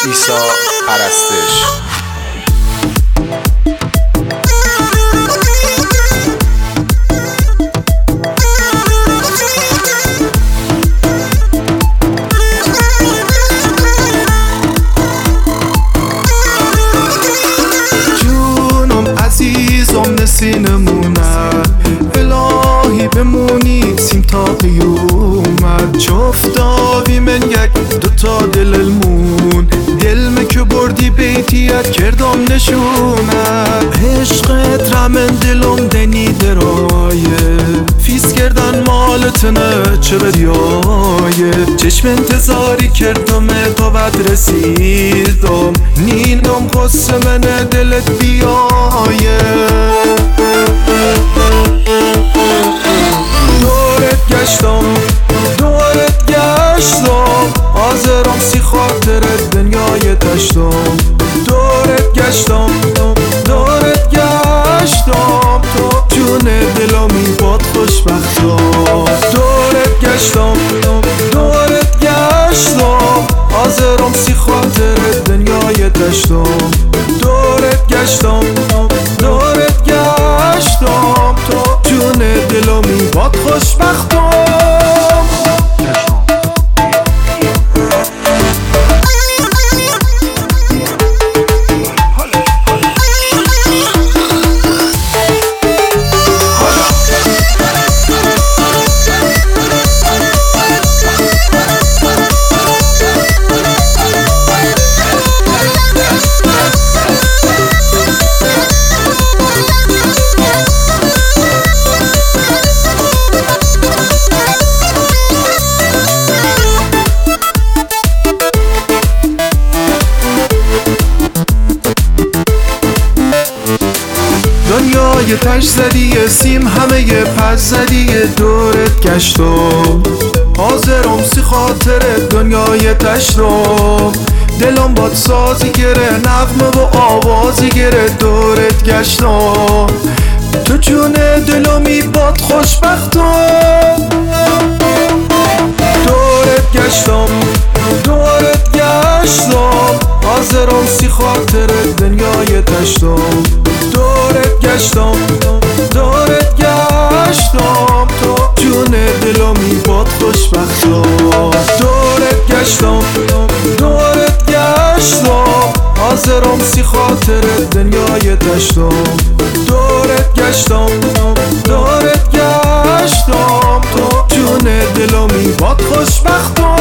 عیسی پرستش. نسینمونن الهی بمونید سیم تا قیومت چفتاوی من یک دوتا دل المون دلمه که بردی بیتیت کردم نشونت عشقت رمن دلم دنی درایه فیس کردن مالتنه چه بدیایه چشم انتظاری کردم تا بد رسیدم نینم قصه منه دلت بیایه دورت گشتم حاضرم سی خاطرت دنیای تشتم دورت گشتم تو جون دلمی باد خوشبختم دورت گشتم حاضرم سی خاطرت دنیای تشتم دورت گشتم تو جون دلمی باد خوشبختم دنیای تش زدیه سیم همه ی پس زدیه دورت گشتم حاضرم سی خاطرت دنیای تشتم دلم باد سازی گره نغمه و آوازی گره دورت گشتم تو جون دلمی باد خوشبختم دورت گشتم حاضرم سی خاطرت دنیای تشتم دورت گشتم تو جون دلمی باد خوشبختم دورت گشتم حاضرم سی خاطرت دنیای تشتم دورت گشتم تو جون دلمی باد خوشبختم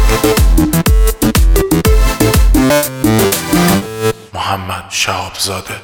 محمد شهابزاده.